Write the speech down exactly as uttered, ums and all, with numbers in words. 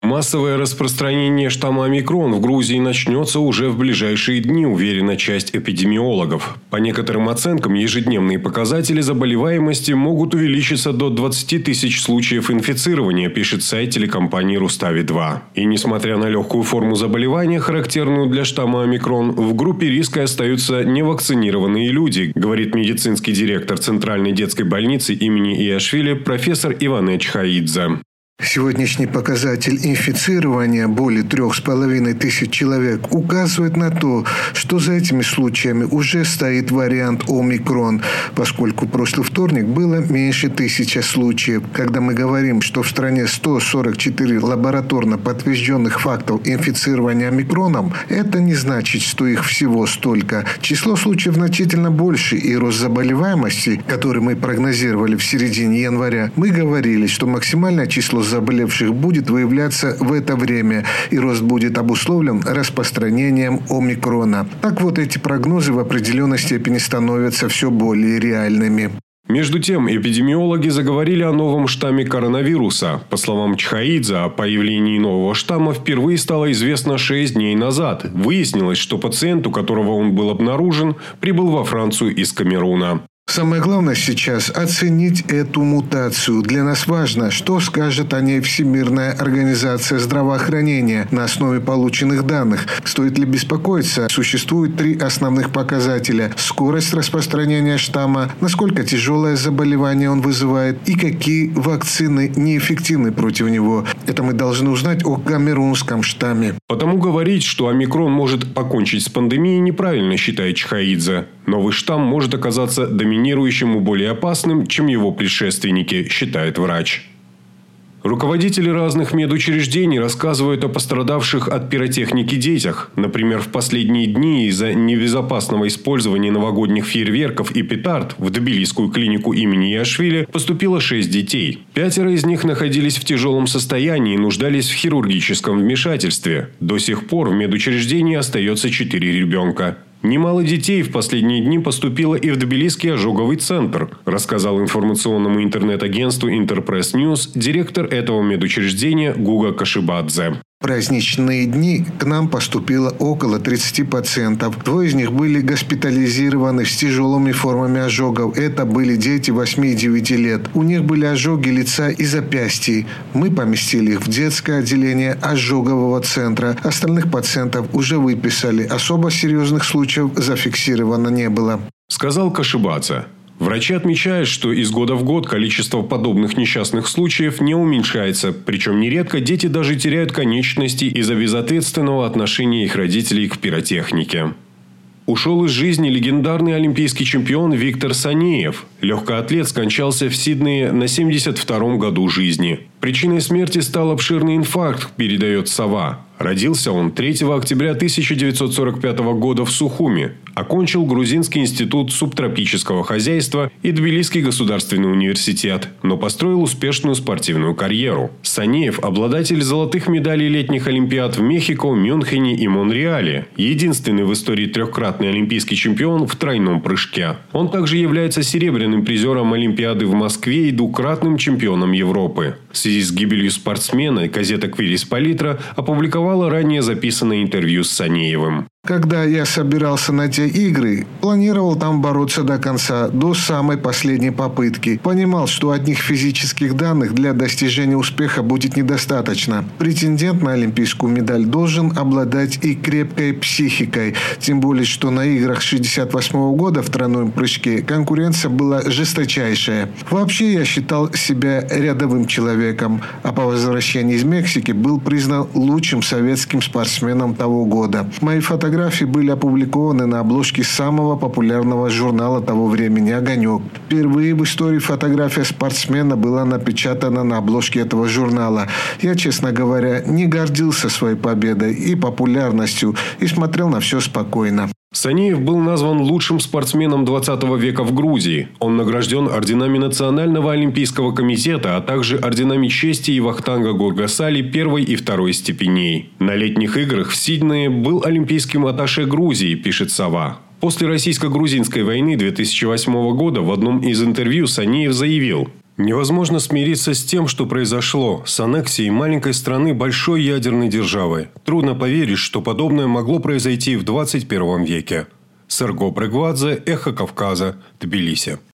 Массовое распространение штамма омикрон в Грузии начнется уже в ближайшие дни, уверена часть эпидемиологов. По некоторым оценкам, ежедневные показатели заболеваемости могут увеличиться до двадцати тысяч случаев инфицирования, пишет сайт телекомпании Рустави два. И несмотря на легкую форму заболевания, характерную для штамма омикрон, в группе риска остаются невакцинированные люди, говорит медицинский директор Центральной детской больницы имени Иашвили профессор Иване Чхаидзе. Сегодняшний показатель инфицирования более трех с половиной тысяч человек указывает на то, что за этими случаями уже стоит вариант омикрон, поскольку в прошлый вторник было меньше тысячи случаев. Когда мы говорим, что в стране сто сорок четыре лабораторно подтвержденных фактов инфицирования омикроном, это не значит, что их всего столько. Число случаев значительно больше, и рост заболеваемости, который мы прогнозировали в середине января, мы говорили, что максимальное число заболевших будет выявляться в это время, и рост будет обусловлен распространением омикрона. Так вот, эти прогнозы в определенной степени становятся все более реальными. Между тем, эпидемиологи заговорили о новом штамме коронавируса. По словам Чхаидзе, о появлении нового штамма впервые стало известно шесть дней назад. Выяснилось, что пациент, у которого он был обнаружен, прибыл во Францию из Камеруна. Самое главное сейчас – оценить эту мутацию. Для нас важно, что скажет о ней Всемирная организация здравоохранения на основе полученных данных. Стоит ли беспокоиться? Существует три основных показателя: скорость распространения штамма, насколько тяжелое заболевание он вызывает и какие вакцины неэффективны против него. Это мы должны узнать о камерунском штамме. Потому говорить, что омикрон может покончить с пандемией, неправильно, считает Чхаидзе. Новый штамм может оказаться доминирующим и более опасным, чем его предшественники, считает врач. Руководители разных медучреждений рассказывают о пострадавших от пиротехники детях. Например, в последние дни из-за небезопасного использования новогодних фейерверков и петард в Тбилисскую клинику имени Иашвили поступило шесть детей. Пятеро из них находились в тяжелом состоянии и нуждались в хирургическом вмешательстве. До сих пор в медучреждении остается четыре ребенка. Немало детей в последние дни поступило и в Тбилисский ожоговый центр, рассказал информационному интернет-агентству Интерпресс Ньюс директор этого медучреждения Гуга Кашибадзе. В праздничные дни к нам поступило около тридцати пациентов. Двое из них были госпитализированы с тяжелыми формами ожогов. Это были дети восьми и девяти лет. У них были ожоги лица и запястий. Мы поместили их в детское отделение ожогового центра. Остальных пациентов уже выписали. Особо серьезных случаев зафиксировано не было, сказал Кашибадзе. Врачи отмечают, что из года в год количество подобных несчастных случаев не уменьшается. Причем нередко дети даже теряют конечности из-за безответственного отношения их родителей к пиротехнике. Ушел из жизни легендарный олимпийский чемпион Виктор Санеев. Легкоатлет скончался в Сиднее на семьдесят втором году жизни. Причиной смерти стал обширный инфаркт, передает «Сова». Родился он третьего октября тысяча девятьсот сорок пятого года в Сухуми. Окончил Грузинский институт субтропического хозяйства и Тбилисский государственный университет, но построил успешную спортивную карьеру. Санеев – обладатель золотых медалей летних олимпиад в Мехико, Мюнхене и Монреале. Единственный в истории трехкратный олимпийский чемпион в тройном прыжке. Он также является серебряным призером Олимпиады в Москве и двукратным чемпионом Европы. В связи с гибелью спортсмена газета «Квирис Палитра» опубликовала ранее записанное интервью с Санеевым. Когда я собирался на те игры, планировал там бороться до конца, до самой последней попытки. Понимал, что одних физических данных для достижения успеха будет недостаточно. Претендент на олимпийскую медаль должен обладать и крепкой психикой. Тем более, что на играх шестьдесят восьмого года в тройном прыжке конкуренция была жесточайшая. Вообще, я считал себя рядовым человеком, а по возвращении из Мексики был признан лучшим советским спортсменом того года. Мои фотографии Фотографии были опубликованы на обложке самого популярного журнала того времени «Огонек». Впервые в истории фотография спортсмена была напечатана на обложке этого журнала. Я, честно говоря, не гордился своей победой и популярностью и смотрел на все спокойно. Санеев был назван лучшим спортсменом двадцатого века в Грузии. Он награжден орденами Национального олимпийского комитета, а также орденами чести и Вахтанга Гургасали первой и второй степеней. На летних играх в Сиднее был олимпийским атташе Грузии, пишет «Сова». После российско-грузинской войны две тысячи восьмого года в одном из интервью Санеев заявил: Невозможно смириться с тем, что произошло, с аннексией маленькой страны большой ядерной державы. Трудно поверить, что подобное могло произойти в двадцать первом веке. Серго Брегвадзе, Эхо Кавказа, Тбилиси.